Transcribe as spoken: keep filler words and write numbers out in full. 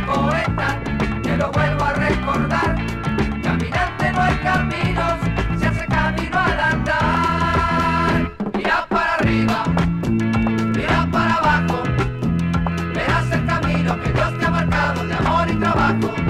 poeta, te lo vuelvo a recordar. Caminante no hay caminos, se hace camino al andar. Mira para arriba, mira para abajo, verás el camino que Dios te ha marcado de amor y trabajo.